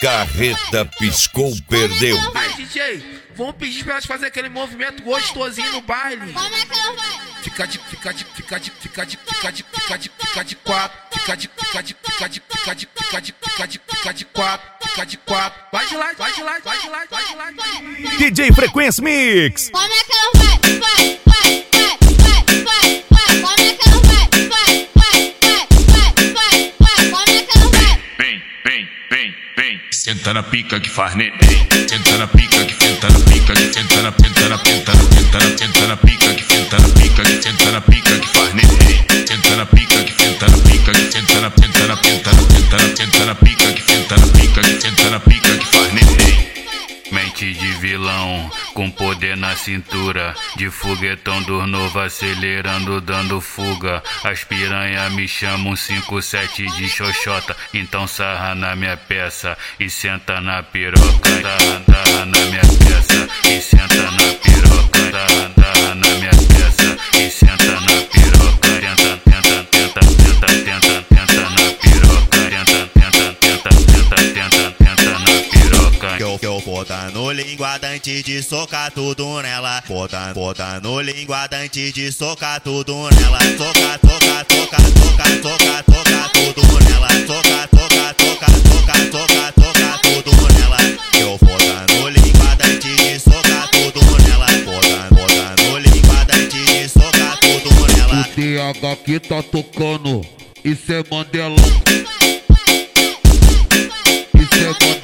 Carreta piscou, perdeu. Aí, DJ, vamos pedir pra elas fazerem aquele movimento gostosinho no baile. Como é que ela vai? Fica de quatro, vai de lá, vai de lá, vai de lá, vai de lá. DJ Frequência Mix. Como é que ela vai? Vai, vai, vai, vai, vai, vai. Como é que ela vai? Vai, vai, vai, vai, vai, vai. Como é que ela vai? Vem, vem, vem, vem. Senta na pica que faz neném. Senta na pica que senta na pica que senta na pica que senta na pica que senta na pica que senta na pica que faz neném. Senta na pica que senta na pica que senta na pica que senta na pica que senta na pica que faz neném. Mente de vilão, com poder na cintura, de foguetão dos novo acelerando, dando fuga. As piranha me chamam 5-7 de xoxota, então sarra na minha peça e senta na piroca. Sarra na minha peça e senta na piroca. Sarra na minha peça e senta na piroca. Tenta, tenta, tenta, tenta, tenta, tenta na piroca. Tenta, tenta, tenta, tenta, tenta, tenta na piroca. Que eu bota no linguada antes de socar tudo nela. Bota no linguada antes de socar tudo nela. Soca, toca, toca, toca, toca, toca tudo nela. Soca, toca, toca, toca, toca, toca tudo nela. Que eu bota no linguada antes de socar tudo nela. Bota no linguada antes de socar tudo nela. O DH que tá tocando, isso é Mandelão. Isso é Mandelão.